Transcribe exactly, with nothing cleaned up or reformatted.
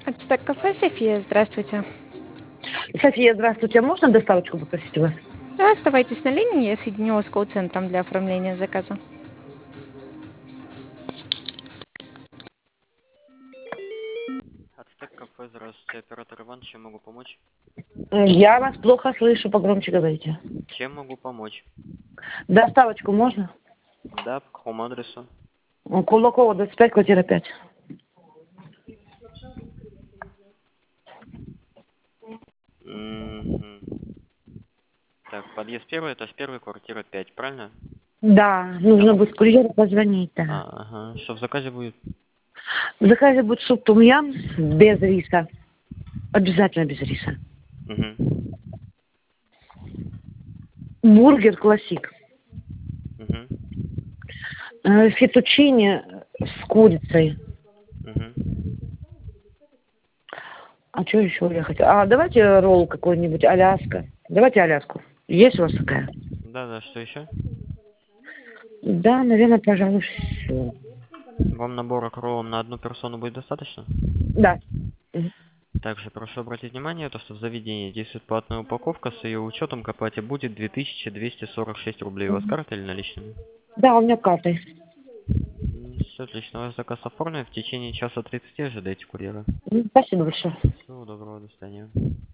Ацтек кафе, София, здравствуйте. София, здравствуйте. А можно доставочку попросить у вас? Да, оставайтесь на линии, я соединю вас с колл-центром для оформления заказа. Ацтек кафе, здравствуйте, оператор Иван, чем могу помочь? Э, Я вас плохо слышу, погромче говорите. Чем могу помочь? Доставочку можно? Да, по какому адресу? М, Кулакова, двадцать пять, квартира пять. Мгм. Так, подъезд первый, этаж первый, квартира пять, правильно? Да, нужно будет курьеру позвонить, да. А, ага. Что в заказе будет? В заказе будет суп том-ям без риса. Обязательно без риса. Угу. Бургер классик. Угу. Э, Фетучини с курицей. Угу. А что еще я хотела? А, давайте ролл какой-нибудь, Аляска. Давайте Аляску. Есть у вас такая? Да, да, что еще? Да, наверное, пожалуй, все. Вам набора к роллам на одну персону будет достаточно? Да. Мгм. Также прошу обратить внимание, то, что в заведении действует платная упаковка, с ее учетом к оплате будет две тысячи двести сорок шесть рублей. У вас Мгм. карта или наличными? Да, у меня картой. Все отлично, ваш заказ оформлен. В течение часа тридцати ожидайте курьера. М, Спасибо большое. Всего доброго, до свидания.